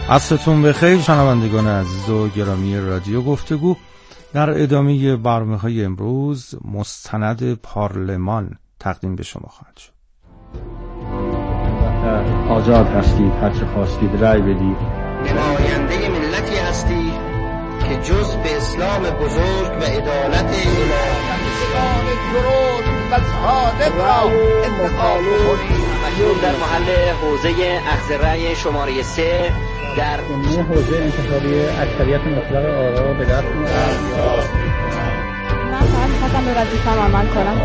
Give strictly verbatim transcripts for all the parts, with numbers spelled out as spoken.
عصرتون بخیر شنوندگان عزیز و گرامی رادیو گفتگو. در ادامه برنامه‌های امروز مستند پارلمان تقدیم به شما خواهد شد. آزاد هستید، هر چه خواستید رأی بدید. نماینده ملتی هستی که جز به اسلام بزرگ و عدالت الهی درود و صادق را انتخاب کنید. در محل حوزه اخذ رأی شماره سه در حوزه انتخابی اکثریت مطلق آرا به دست می‌آورد. من فقط می‌خواستم به وظیفه‌ام عمل کنم.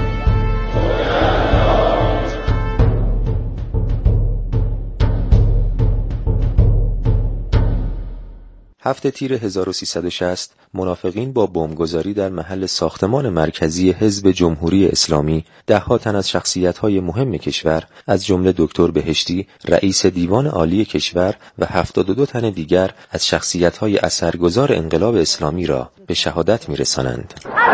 هفته تیر هزار و سیصد و شصت منافقین با بمبگذاری در محل ساختمان مرکزی حزب جمهوری اسلامی ده‌ها تن از شخصیت‌های مهم کشور از جمله دکتر بهشتی رئیس دیوان عالی کشور و هفتاد و دو تن دیگر از شخصیت‌های اثرگذار انقلاب اسلامی را به شهادت می‌رسانند.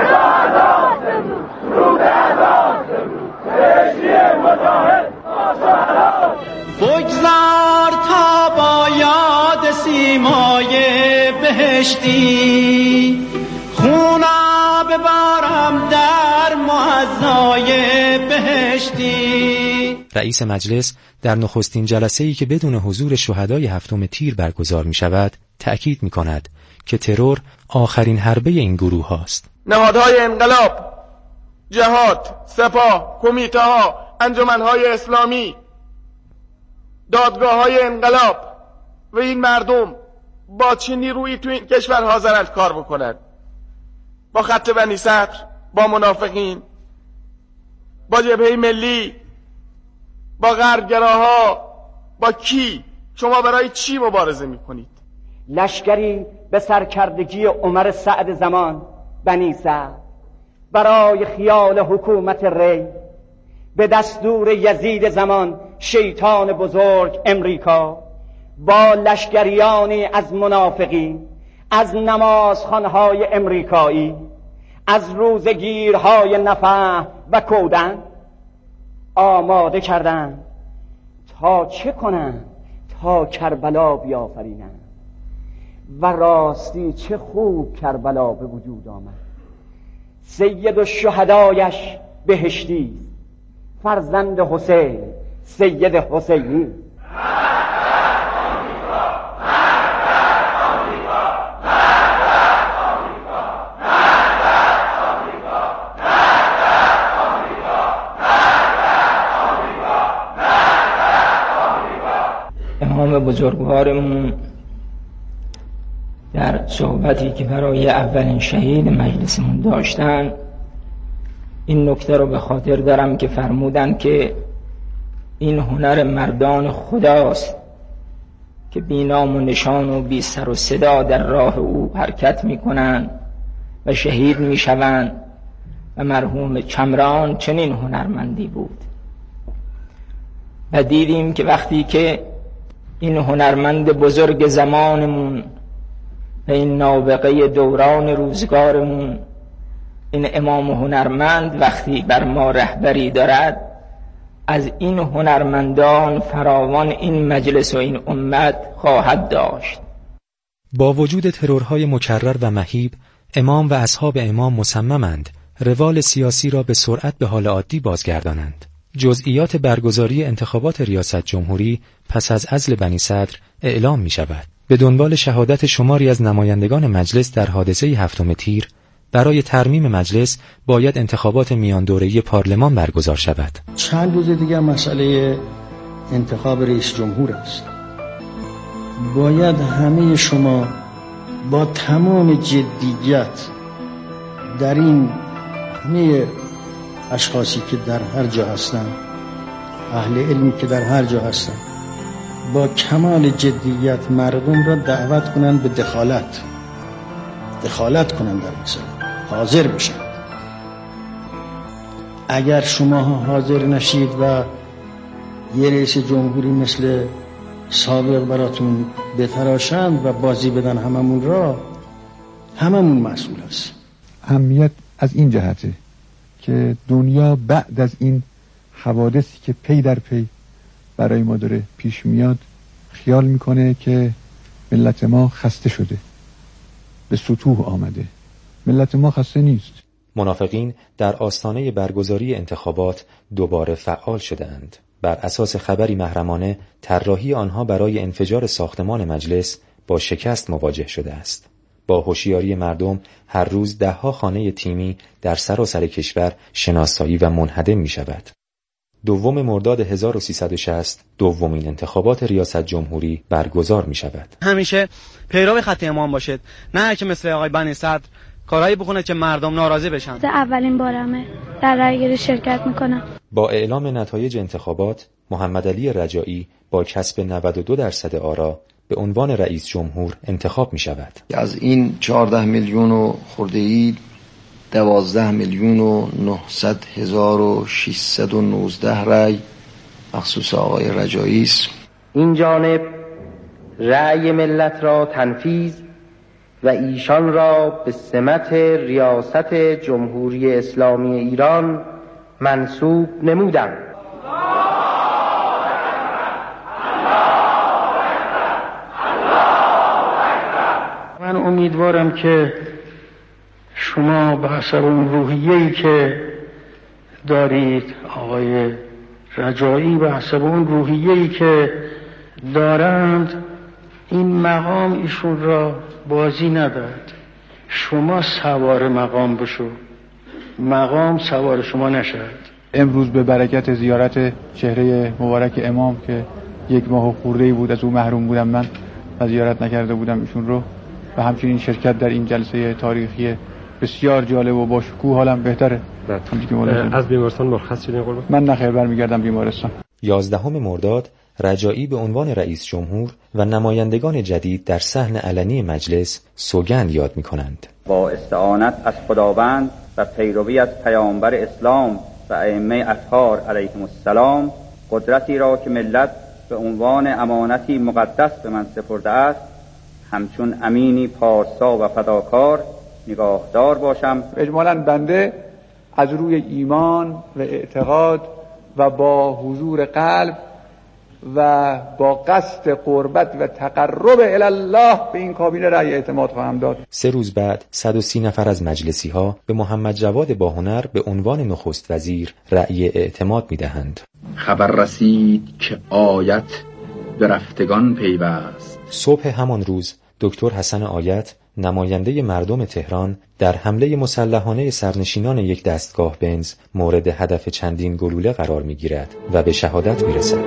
بگذار تا با یاد سیمای بهشتی خونا ببارم در معزای بهشتی. رئیس مجلس در نخستین جلسه‌ای که بدون حضور شهدای هفتم تیر برگزار می شود تأکید می کند که ترور آخرین حربه این گروه هاست. نهادهای انقلاب، جهاد، سپاه، کمیته ها، انجمنهای اسلامی، دادگاه های انقلاب و این مردم با چه نیرویی تو این کشور حاضرند کار بکنند؟ با خط بنی صدر، با منافقین، با جبهه ملی، با غربگراها، با کی؟ شما برای چی مبارزه میکنید؟ لشکری به سرکردگی عمر سعد زمان بنی صدر برای خیال حکومت ری، به دستور یزید زمان شیطان بزرگ امریکا، با لشکریانی از منافقین، از نمازخوانهای امریکایی، از روزگیرهای نفح و کودن آماده کردند تا چه کنند؟ تا کربلا بیافرینند. و راستی چه خوب کربلا به وجود آمد. سید الشهدایش بهشتی، فرزند حسین سید حسینی. امام بزرگوارمون در صحبتی که برای اولین شهید مجلسمون داشتن این نکته رو به خاطر دارم که فرمودن که این هنر مردان خداست که بی نام و نشان و بی سر و صدا در راه او حرکت می کنند و شهید می شوند و مرحوم چمران چنین هنرمندی بود. و دیدیم که وقتی که این هنرمند بزرگ زمانمون و این نابغه دوران روزگارمون این امام هنرمند وقتی بر ما رهبری دارد، از این هنرمندان فراوان این مجلس و این امت خواهد داشت. با وجود ترورهای مکرر و مهیب، امام و اصحاب امام مصممند روال سیاسی را به سرعت به حال عادی بازگردانند. جزئیات برگزاری انتخابات ریاست جمهوری پس از عزل بنی صدر اعلام می شود. به دنبال شهادت شماری از نمایندگان مجلس در حادثه هفتم تیر، برای ترمیم مجلس باید انتخابات میان دوره‌ای پارلمان برگزار شود. چند روز دیگر مسئله انتخاب رئیس جمهور است. باید همه شما با تمام جدیت در این همه اشخاصی که در هر جا هستند، اهل علمی که در هر جا هستند، با کمال جدیت مردم را دعوت کنند به دخالت دخالت کنند در مسئله، حاضر بشن. اگر شما حاضر نشید و یه رئیس جمهوری مثل سابق براتون بتراشند و بازی بدن هممون را، هممون مسئول است. اهمیت از این جهته که دنیا بعد از این حوادثی که پی در پی برای ما داره پیش میاد خیال میکنه که ملت ما خسته شده، به سطوح آمده. ملت ما خسته نیست. منافقین در آستانه برگزاری انتخابات دوباره فعال شده‌اند. بر اساس خبری محرمانه طراحی آنها برای انفجار ساختمان مجلس با شکست مواجه شده است. با هوشیاری مردم هر روز ده‌ها خانه تیمی در سراسر کشور شناسایی و منهدم می شود. دوم مرداد هزار و سیصد و شصت دومین انتخابات ریاست جمهوری برگزار می شود. همیشه پیرو خط امام باشید، نه که مثل آقای بنی صدر کارهایی بکنه که مردم ناراضی بشن. اولین بارمه در رأیگیری شرکت میکنم. با اعلام نتایج انتخابات محمدعلی رجایی با کسب نود و دو درصد آرا به عنوان رئیس جمهور انتخاب می شود. از این چهارده میلیون و خورده ای دوازده میلیون و نهصد هزار و ششصد و نوزده رأی مخصوص آقای رجایی است. این جانب رأی ملت را تنفیذ و ایشان را به سمت ریاست جمهوری اسلامی ایران منصوب نمودم. من امیدوارم که شما به حسب اون روحیه‌ای که دارید، آقای رجایی به حسب اون روحیه‌ای که دارند، این مقام ایشون را بازی نداد. شما سوار مقام بشو، مقام سوار شما نشد. امروز به برکت زیارت چهره مبارک امام که یک ماه خورده‌ای بود از او محروم بودم، من و زیارت نکرده بودم ایشون رو، و همچنین شرکت در این جلسه تاریخی بسیار جالب و با شکوه حالم بهتره. از بیمارستان مرخص شدین قربان؟ من نخیر برمیگردم بیمارستان. یازدهم مرداد رجایی به عنوان رئیس جمهور و نمایندگان جدید در صحن علنی مجلس سوگند یاد می‌کنند. با استعانت از خداوند و پیروی از پیامبر اسلام و ائمه اطهار علیهم السلام، قدرتی را که ملت به عنوان امانتی مقدس به من سپرده است همچون امینی پارسا و فداکار نگاهدار باشم. اجمالاً بنده از روی ایمان و اعتقاد و با حضور قلب و با قصد قربت و تقرب الله به این کابینه رأی اعتماد خواهم داد. سه روز بعد صد و سی نفر از مجلسی ها به محمد جواد باهنر به عنوان نخست وزیر رأی اعتماد می دهند. خبر رسید که آیت به رفتگان پیوست. صبح همان روز دکتر حسن آیت نماینده مردم تهران در حمله مسلحانه سرنشینان یک دستگاه بنز مورد هدف چندین گلوله قرار می گیرد و به شهادت می رسد.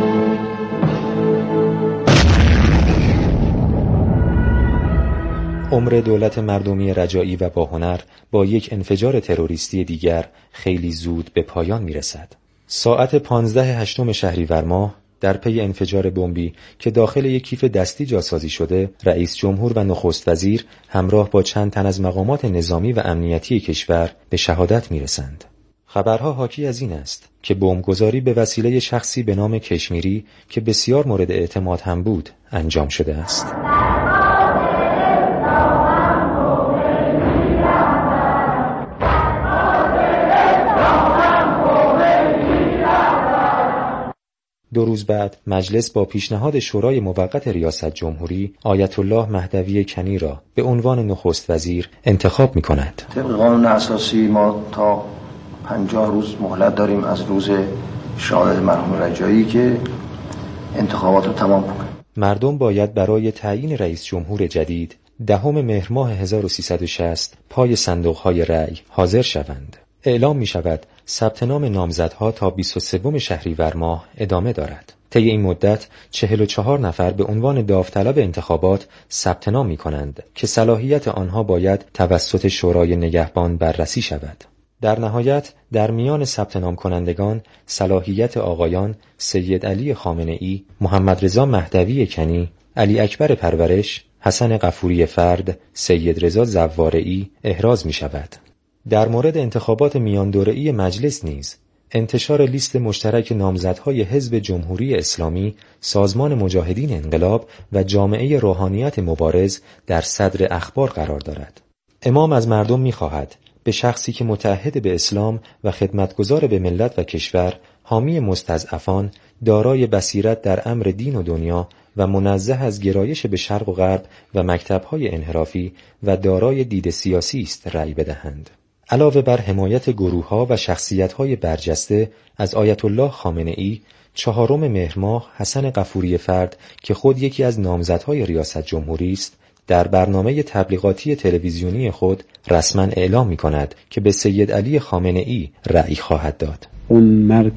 عمر دولت مردمی رجایی و باهنر با یک انفجار تروریستی دیگر خیلی زود به پایان می رسد. ساعت پانزده هشتم شهریور ماه در پی انفجار بمبی که داخل یک کیف دستی جاسازی شده، رئیس جمهور و نخست وزیر همراه با چند تن از مقامات نظامی و امنیتی کشور به شهادت میرسند. خبرها حاکی از این است که بمبگذاری به وسیله شخصی به نام کشمیری که بسیار مورد اعتماد هم بود انجام شده است. دو روز بعد مجلس با پیشنهاد شورای موقت ریاست جمهوری آیت الله مهدوی کنی را به عنوان نخست وزیر انتخاب می کند. طبق قانون اساسی ما تا پنجاه روز مهلت داریم از روز شهادت مرحوم رجایی که انتخابات رو تمام کنیم. مردم باید برای تعیین رئیس جمهور جدید دهم مهر ماه هزار و سیصد و شصت پای صندوق‌های رأی حاضر شوند. اعلام می شود ثبت نام نامزدها تا بیست و سوم شهریور ماه ادامه دارد. طی این مدت چهل و چهار نفر به عنوان داوطلب انتخابات ثبت نام می کنند که صلاحیت آنها باید توسط شورای نگهبان بررسی شود. در نهایت در میان ثبت نام کنندگان صلاحیت آقایان سید علی خامنه ای، محمد رضا مهدوی کنی، علی اکبر پرورش، حسن غفوری فرد، سید رضا زوارعی احراز می شود. در مورد انتخابات میان دوره‌ای مجلس نیز انتشار لیست مشترک نامزدهای حزب جمهوری اسلامی، سازمان مجاهدین انقلاب و جامعه روحانیت مبارز در صدر اخبار قرار دارد. امام از مردم می‌خواهد به شخصی که متعهد به اسلام و خدمتگزار به ملت و کشور، حامی مستضعفان، دارای بصیرت در امر دین و دنیا و منزه از گرایش به شرق و غرب و مکتب‌های انحرافی و دارای دید سیاسی است رأی بدهند. علاوه بر حمایت گروه‌ها و شخصیت‌های برجسته از آیت الله خامنه‌ای، چهارم مهر ماه حسن غفوری فرد که خود یکی از نامزدهای ریاست جمهوری است، در برنامه تبلیغاتی تلویزیونی خود رسما اعلام می‌کند که به سید علی خامنه‌ای رأی خواهد داد. اون مرد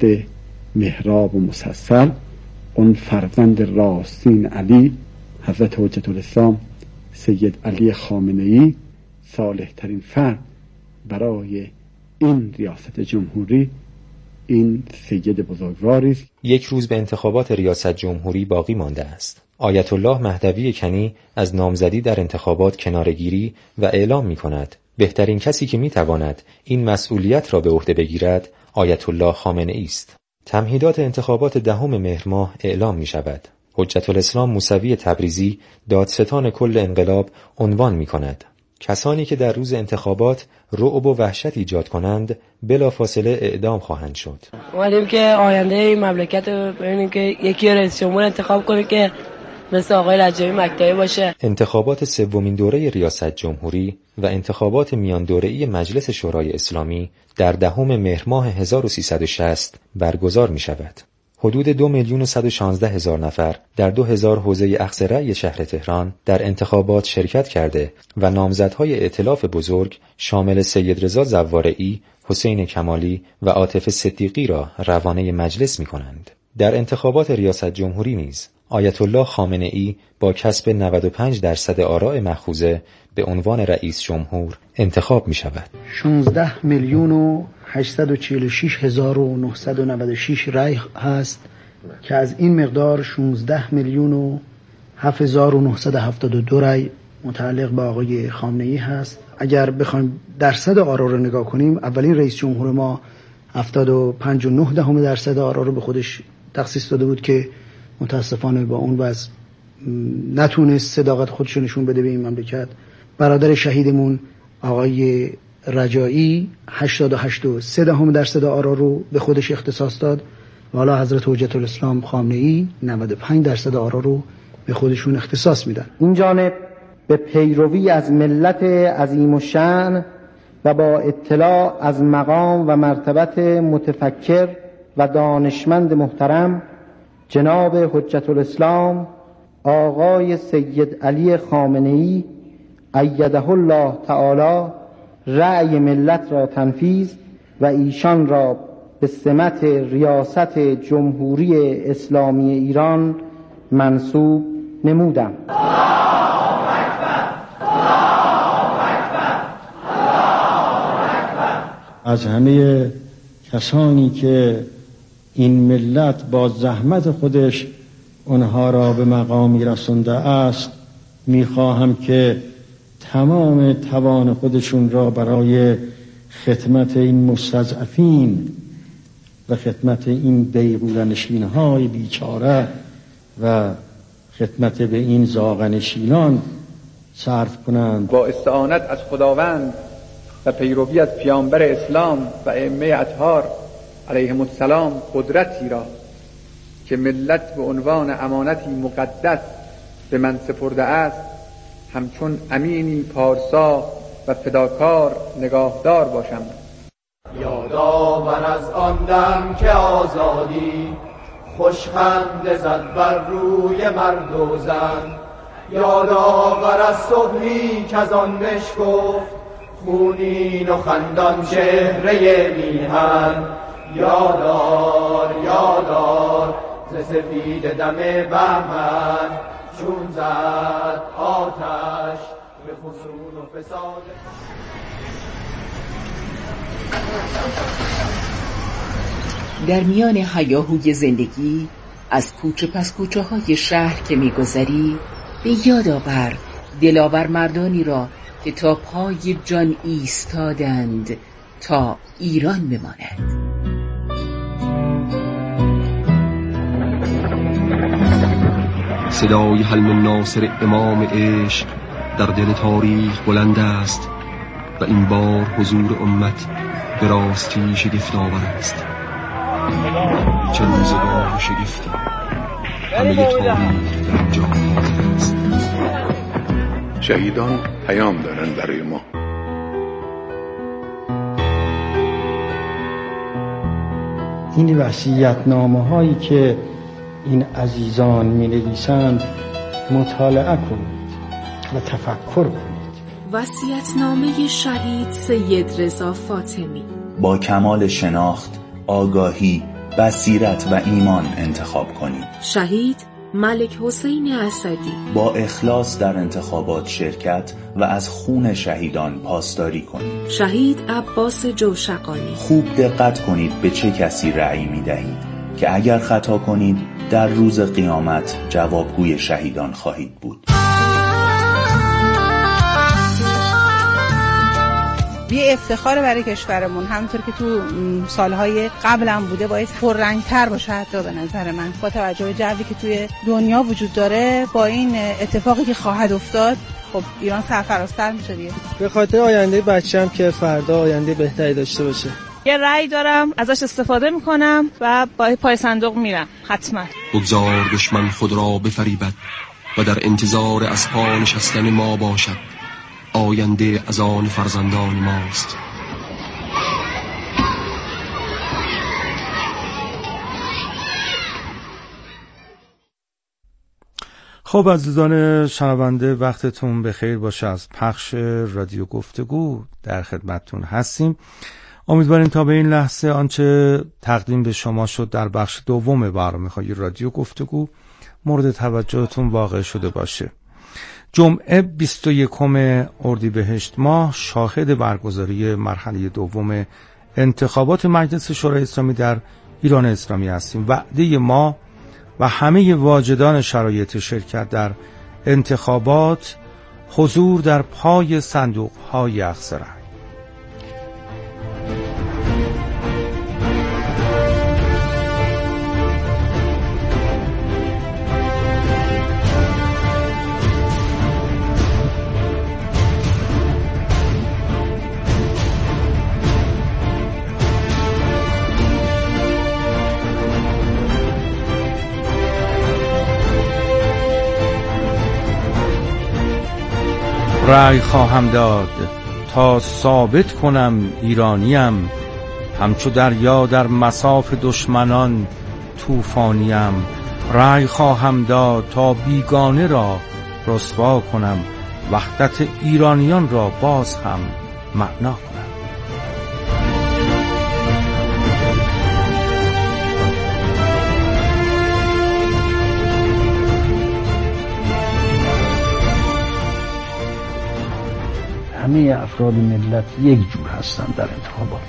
محراب و مسلسل، اون فرزند راستین علی حضرت حجت الاسلام سید علی خامنه‌ای، صالح ترین فرد برای این ریاست جمهوری، این سید بزرگواری است. یک روز به انتخابات ریاست جمهوری باقی مانده است. آیت الله مهدوی کنی از نامزدی در انتخابات کناره‌گیری و اعلام می‌کند بهترین کسی که می‌تواند این مسئولیت را به عهده بگیرد آیت الله خامنه‌ای است. تمهیدات انتخابات دهم مهر ماه اعلام می‌شود. حجت الاسلام موسوی تبریزی دادستان کل انقلاب عنوان می‌کند کسانی که در روز انتخابات رعب و وحشت ایجاد کنند بلافاصله اعدام خواهند شد. اومدیم که آینده این مملکت رو ببینیم که یکی رئیس جمهور انتخاب کنیم که مثل آقای رجایی مکتبی باشه. انتخابات سومین دوره ریاست جمهوری و انتخابات میان دوره‌ای مجلس شورای اسلامی در دهم مهر ماه هزار و سیصد و شصت برگزار می شود. حدود دو میلیون و صد و شانزده هزار نفر در دو هزار حوزه اخذ رأی شهر تهران در انتخابات شرکت کرده و نامزدهای ائتلاف بزرگ شامل سید رضا زوارعی، حسین کمالی و عاطف صدیقی را روانه مجلس می کنند. در انتخابات ریاست جمهوری نیز آیت الله خامنه‌ای با کسب نود و پنج درصد آراء مأخوذه به عنوان رئیس جمهور انتخاب می شود. شانزده میلیون و هشتصد و چهل و شش هزار و نهصد و نود و شش رأی هست که از این مقدار شانزده میلیون و هفت هزار و نهصد و هفتاد و دو رأی متعلق به آقای خامنه‌ای هست. اگر بخوایم درصد آرا رو نگاه کنیم، اولین رئیس جمهور ما هفتاد و پنج و نه دهم درصد آرا رو به خودش تخصیص داده بود که متاسفانه با اون وضع نتونست صداقت خودش رو نشون بده به این مملکت. برادر شهیدمون آقای رجایی هشتاد و هشت و سه دهم درصد آرا رو به خودش اختصاص داد و حالا حضرت حجت الاسلام خامنه‌ای نود و پنج درصد آرا رو به خودشون اختصاص میدن. این جانب به پیروی از ملت عظیم الشأن و با اطلاع از مقام و مرتبت متفکر و دانشمند محترم جناب حجت الاسلام آقای سید علی خامنه‌ای ایده الله تعالی رأی ملت را تنفیذ و ایشان را به سمت ریاست جمهوری اسلامی ایران منصوب نمودم. از همه کسانی که این ملت با زحمت خودش اونها را به مقامی رسانده است میخواهم که تمام توان خودشون را برای خدمت این مستضعفین و خدمت این بیغوله‌نشین‌های بیچاره و خدمت به این زاغه‌نشینان صرف کنند. با استعانت از خداوند و پیروی از پیامبر اسلام و ائمه اطهار علیهم السلام قدرتی را که ملت به عنوان امانتی مقدس به من سپرده است همچون امینی پارسا و فداکار نگاهدار باشم. یادآور از آن دم که آزادی خوشخنده زد بر روی مرد و زن، یادآور از صبحی که از آن بشکفت خونین و خندان چهره میهن، یادار یادار ز سپید دم بهمن چون زد آتش به فسون و فساد. در میان هیاهوی زندگی از کوچه پس کوچه های شهر که میگذری به یاد آور دلاور مردانی را که تا پای جان ایستادند تا ایران بماند. صدای حلم ناصر امام عشق در دل تاریخ بلند است و این بار حضور امت به راستی شگفت‌آور است. چه روزگار شگفتی همه تاریخ در شهیدان پیام دارن برای ما. این وصیت‌نامه هایی که این عزیزان می نویسند مطالعه کنید و تفکر کنید. وصیت‌نامه شهید سید رضا فاطمی با کمال شناخت، آگاهی، بصیرت و ایمان انتخاب کنید. شهید ملک حسین اسدی با اخلاص در انتخابات شرکت و از خون شهیدان پاسداری کنید. شهید عباس جوشقانی خوب دقت کنید به چه کسی رأی می دهید که اگر خطا کنید در روز قیامت جوابگوی شهیدان خواهید بود. یه افتخار برای کشورمون، همونطور که تو سالهای قبلم بوده باید پررنگ‌تر باشه حتی به نظر من، با توجه به جوی که توی دنیا وجود داره، با این اتفاقی که خواهد افتاد خب ایران سرفرازتر میشه دیگه. به خاطر آینده بچه‌م که فردا آینده بهتری داشته باشه. یه رأی دارم، ازش استفاده میکنم و با پای صندوق میرم حتما. بگذار دشمن خود را بفریبد و در انتظار از پا نشستن ما باشد. آینده از آن فرزندان ماست. خب عزیزان شنونده، وقتتون بخیر باشه. از پخش رادیو گفتگو در خدمتتون هستیم. امیدواریم تا به این لحظه آنچه تقدیم به شما شد در بخش دوم برنامه‌های رادیو گفتگو مورد توجهتون واقع شده باشه. جمعه بیست و یکم اردیبهشت ماه شاهد برگزاری مرحله دوم انتخابات مجلس شورای اسلامی در ایران اسلامی هستیم. وعده ما و همه واجدان شرایط شرکت در انتخابات حضور در پای صندوق های اخضر. رأی خواهم داد تا ثابت کنم ایرانیم، همچو دریا در مصاف دشمنان طوفانیم. رأی خواهم داد تا بیگانه را رسوا کنم، وحدت ایرانیان را باز هم معنا کنم. همه افراد ملت یک جور هستن در انتخابات.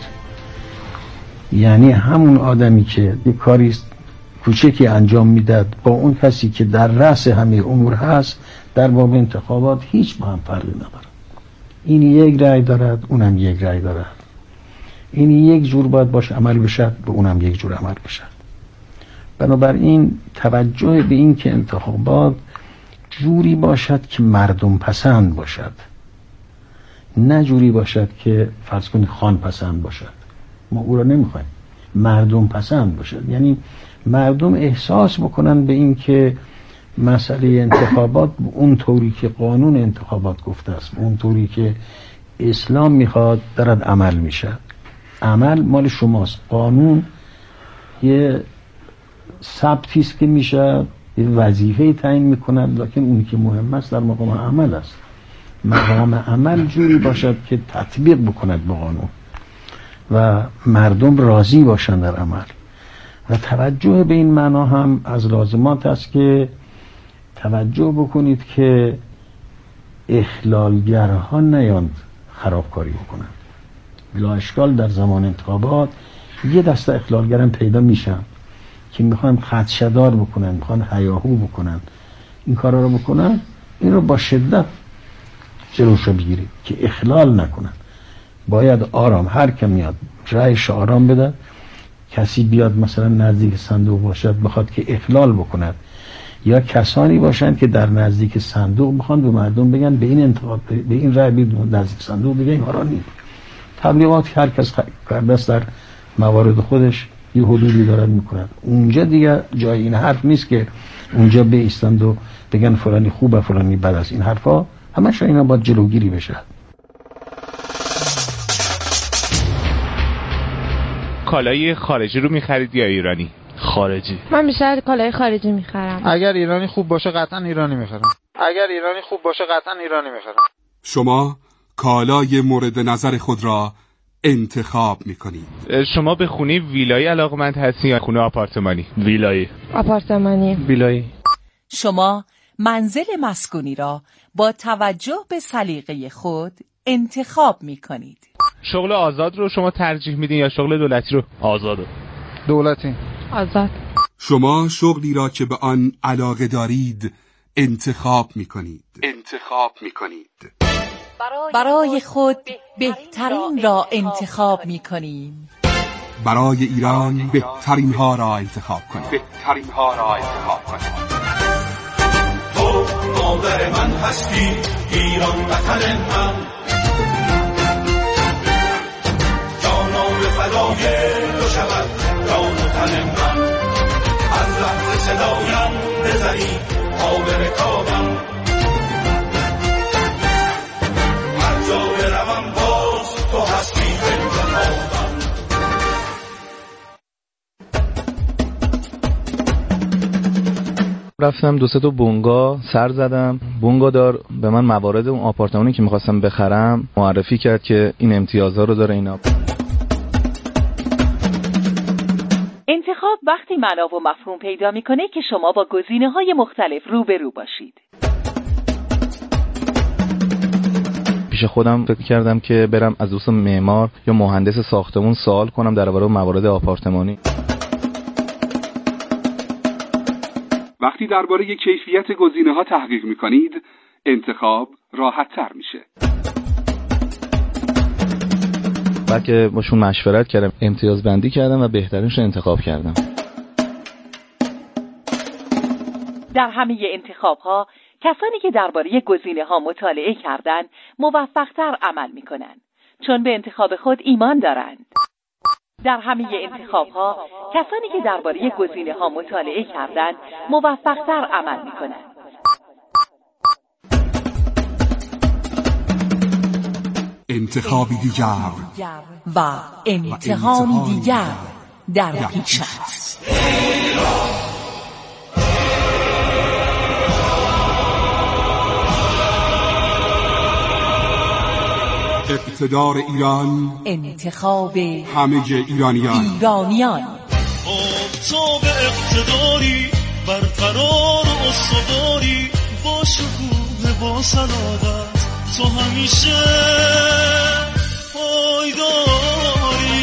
یعنی همون آدمی که یک کاری کوچکی انجام میداد با اون کسی که در رأس همه امور هست در باب انتخابات هیچ با هم فرقی نداره. این یک رأی دارد، اونم یک رأی دارد. این یک جور باید باش عمل بشه، به اونم یک جور عمل بشه. بنابراین توجه به این که انتخابات جوری باشد که مردم پسند باشد، نه جوری باشد که فرض کنید خان پسند باشد. ما او را نمیخوایم. مردم پسند باشد، یعنی مردم احساس بکنن به این که مسئله انتخابات اون طوری که قانون انتخابات گفته است، اون طوری که اسلام میخواد دارد عمل میشه. عمل مال شماست. قانون یه ثبتی است که میشه، یه وظیفه تعیین میکنند، لکن اونی که مهم است در مقام عمل است. مقام عمل جوری باشد که تطبیق بکند به قانون و مردم راضی باشند در عمل. و توجه به این معنا هم از لازمات است که توجه بکنید که اخلالگرها نیاند خرابکاری بکنند. بلا اشکال در زمان انتخابات یه دسته اخلالگر هم پیدا میشن که میخوان خدشه‌دار بکنن، میخوان هیاهو بکنن. این کارا رو بکنن، این رو با شدت جلوشو بگیرید که اخلال نکنن. باید آرام، هر که میاد رأیش آرام بده. کسی بیاد مثلا نزدیک صندوق باشد بخواد که اخلال بکند، یا کسانی باشند که در نزدیک صندوق بخوان به مردم بگن به این انتخاب به این رأی بدید نزدیک صندوق، دیگه این کارا نیست. تبلیغات هر کس کرده است در موارد خودش یه حدودی دارد میکنند. اونجا دیگه جای این حرف نیست که اونجا بیستند و بگن فلانی خوبه فلانی بد است. این حرفا همش اینا باید جلوگیری بشه. کالای خارجی رو می‌خرید یا ایرانی؟ خارجی. من بیشتر کالای خارجی می‌خرم. اگر ایرانی خوب باشه قطعا ایرانی می‌خرم. اگر ایرانی خوب باشه قطعا ایرانی می‌خرم. شما کالای مورد نظر خود را انتخاب می‌کنید. شما به خونه ویلایی علاقه‌مند هستید یا خونه آپارتمانی؟ ویلایی. آپارتمانی. ویلایی. شما منزل مسکونی را با توجه به سلیقه خود انتخاب می‌کنید. شغل آزاد رو شما ترجیح میدین یا شغل دولتی رو؟ آزاد. دولتی. آزاد. شما شغلی را که به آن علاقه دارید انتخاب می‌کنید. انتخاب می‌کنید. برای خود بهترین را انتخاب می‌کنیم. برای ایران بهترین ها را انتخاب کنید. بهترین ها را انتخاب کنید. تو مادر من هستی، ایران وطن من، جانان فدای تو شود جان و تن من. از لحظه صدایم بزنی تا به رکابم، هر جا بروم باز تو هستی انتخابم. رفتم دو سه تا بونگا سر زدم. بونگادار به من موارد اون آپارتمانی که می‌خواستم بخرم معرفی کرد که این امتیازها رو داره. اینا انتخاب وقتی معنا و مفهوم پیدا می‌کنه که شما با گزینه‌های مختلف روبرو باشید. پیش خودم فکر کردم که برم از دوست معمار یا مهندس ساختمون سوال کنم درباره موارد آپارتمانی. وقتی درباره کیفیت گزینه‌ها تحقیق می‌کنید، انتخاب راحت‌تر میشه. بعد که باشون مشورت کردم، امتیاز بندی کردم و بهترینش رو انتخاب کردم. در همه انتخاب‌ها کسانی که درباره گزینه‌ها مطالعه کردند، موفق‌تر عمل می‌کنند، چون به انتخاب خود ایمان دارند. در همه انتخاب‌ها کسانی که درباره گزینه‌ها مطالعه کردند، موفق‌تر عمل می‌کنند. انتخابی دیگر و امتحانی دیگر در پیش است. اقتدار ایران، انتخاب همه ایرانیان. ایرانیان آفتاب اقتداری، برقرار و استواری، با شکوه با صلابت، تو همیشه پایداری.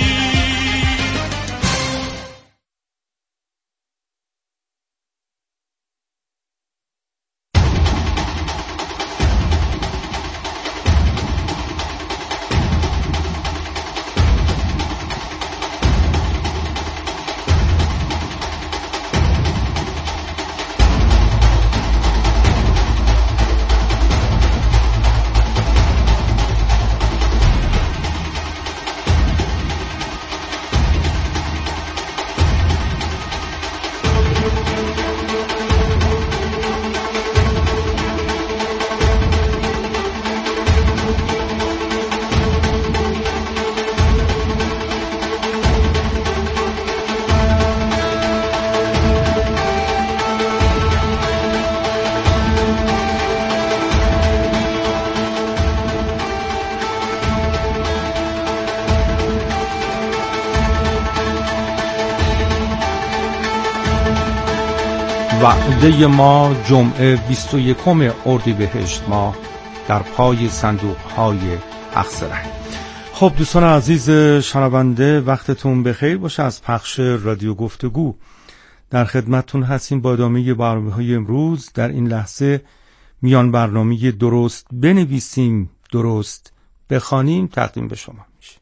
وعده ما جمعه بیست و یکم اردیبهشت ماه در پای صندوق های اخضر. خب دوستان عزیز شنونده، وقتتون بخیر باشه. از پخش رادیو گفتگو در خدمتتون هستیم با ادامه برنامه‌های امروز. در این لحظه میان برنامه درست بنویسیم درست بخوانیم تقدیم به شما میشه.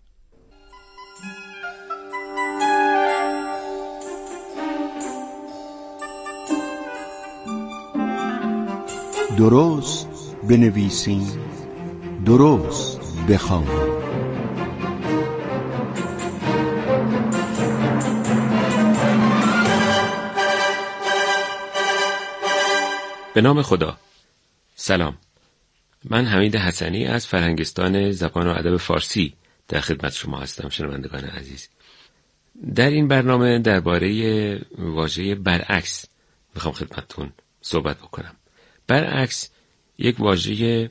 درست بنویسیم درست بخوانیم. به نام خدا. سلام. من حمید حسنی از فرهنگستان زبان و ادب فارسی در خدمت شما هستم. شنوندگان عزیز، در این برنامه درباره واژه برعکس میخوام خدمتتون صحبت بکنم. برعکس یک واژه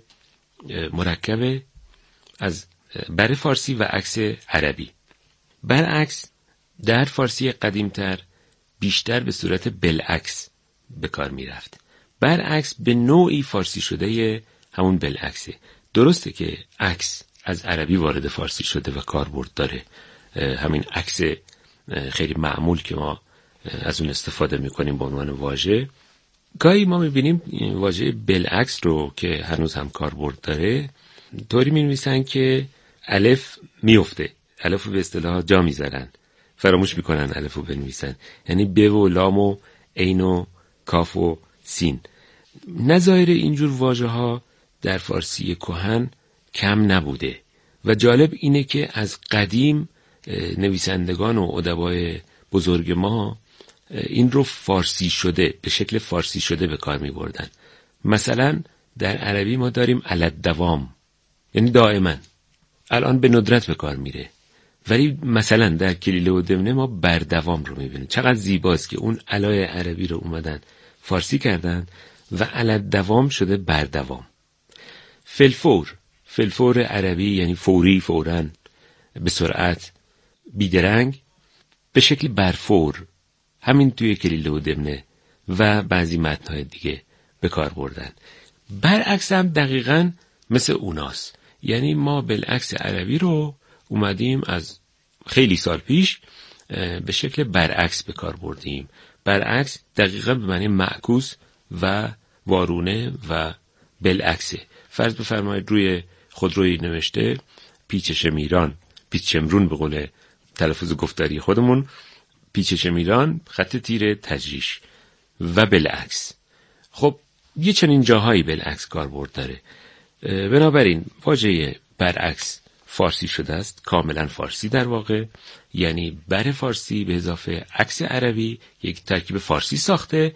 مرکب از بر فارسی و عکس عربی. برعکس در فارسی قدیمتر بیشتر به صورت بالعکس به کار می رفت. برعکس به نوعی فارسی شده همون بالعکسه. درسته که عکس از عربی وارد فارسی شده و کاربرد داره، همین عکس خیلی معمول که ما از اون استفاده می کنیم به عنوان واژه. گاهی ما می بینیم واژه بالعکس رو که هنوز هم کاربرد داره طوری می نویسن که الف میفته، الف رو به اصطلاح جا می زنن، فراموش می کنن الف رو بنویسن، یعنی ب و لام و عین و کاف و سین. نظایر اینجور واژه ها در فارسی کهن کم نبوده و جالب اینه که از قدیم نویسندگان و ادبای بزرگ ما این رو فارسی شده، به شکل فارسی شده به کار می بردن. مثلا در عربی ما داریم علالدوام، یعنی دائما، الان به ندرت به کار میره، ولی مثلا در کلیله و دمنه ما بردوام رو میبینیم. چقدر زیباست که اون علای عربی رو اومدن فارسی کردن و علالدوام شده بردوام. فلفور، فلفور عربی یعنی فوری، فوراً، به سرعت، بیدرنگ، به شکل برفور، همین توی کلیله و دمنه و بعضی متن‌های دیگه به کار بردن. برعکس هم دقیقاً مثل اوناست، یعنی ما بالعکس عربی رو اومدیم از خیلی سال پیش به شکل برعکس به کار بردیم. برعکس دقیقاً به معنی معکوس و وارونه و بالعکسه. فرض بفرمایید روی خودرویی نوشته پیچش میران، پیچشمرون به قول تلفظ گفتاری خودمون، پیچش میران خط تیر تجریش و بالعکس. خب یه چنین جاهایی بالعکس کاربرد داره. بنابراین واژه برعکس فارسی شده است، کاملا فارسی در واقع، یعنی بر فارسی به اضافه عکس عربی یک ترکیب فارسی ساخته.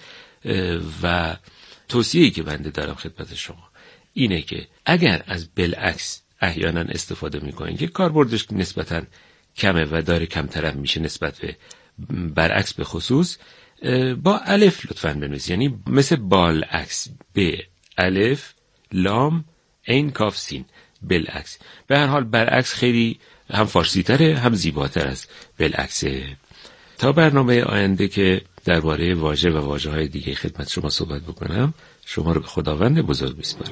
و توصیه‌ای که بنده دارم خدمت شما اینه که اگر از بالعکس احیانا استفاده میکنین که کاربردش نسبتا کمه و داره کمتر میشه نسبت به برعکس، به خصوص با الف لطفاً بنویسید، یعنی مثل بالعکس، ب الف لام عین کاف سین، بالعکس. به هر حال برعکس خیلی هم فارسی تره هم زیباتر از بالعکسه. تا برنامه آینده که درباره واژه و واژه‌های دیگه خدمت شما صحبت بکنم، شما رو به خداوند بزرگ میسپارم.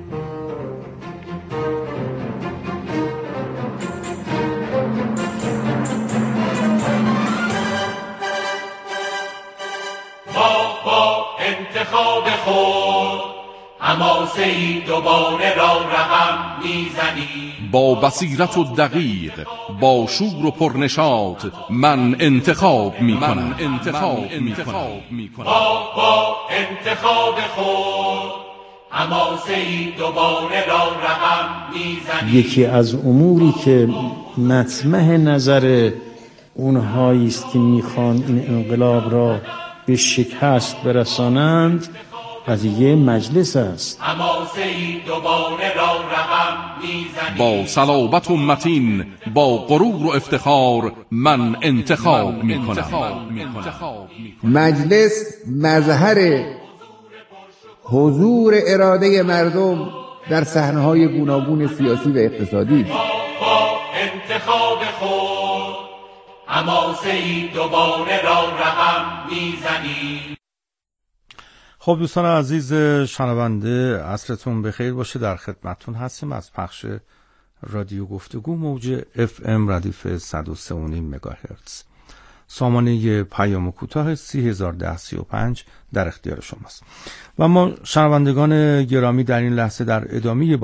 ما با انتخاب خود حماسه‌ای دوباره را رقم میزنیم، با بصیرت و دقیق، با شور و پرنشاط من انتخاب میکنم. من انتخاب میکنم. با با انتخاب خود حماسه‌ای دوباره را رقم میزنیم. یکی از اموری که مطمح نظر اونهایی است که میخوان این انقلاب را به شکست برسانند قضیه مجلس است. حماسه‌ای دوباره را رقم میزنیم. با صلابت و متین، با غرور و افتخار من انتخاب میکنم. مجلس مظهر حضور اراده مردم در صحنه‌های گوناگون سیاسی و اقتصادی. با انتخاب خود حماسه‌ای دوباره را رقم میزنیم. خب دوستان عزیز شنونده، عصرتون بخیر باشه. در خدمتتون هستیم از پخش رادیو گفتگو موج اف ام ردیف صد و سه و نیم مگاهرتز. سامانه پیام کوتاه سی هزار و ده سی و پنج در اختیار شماست و ما شنوندگان گرامی در این لحظه در ادامه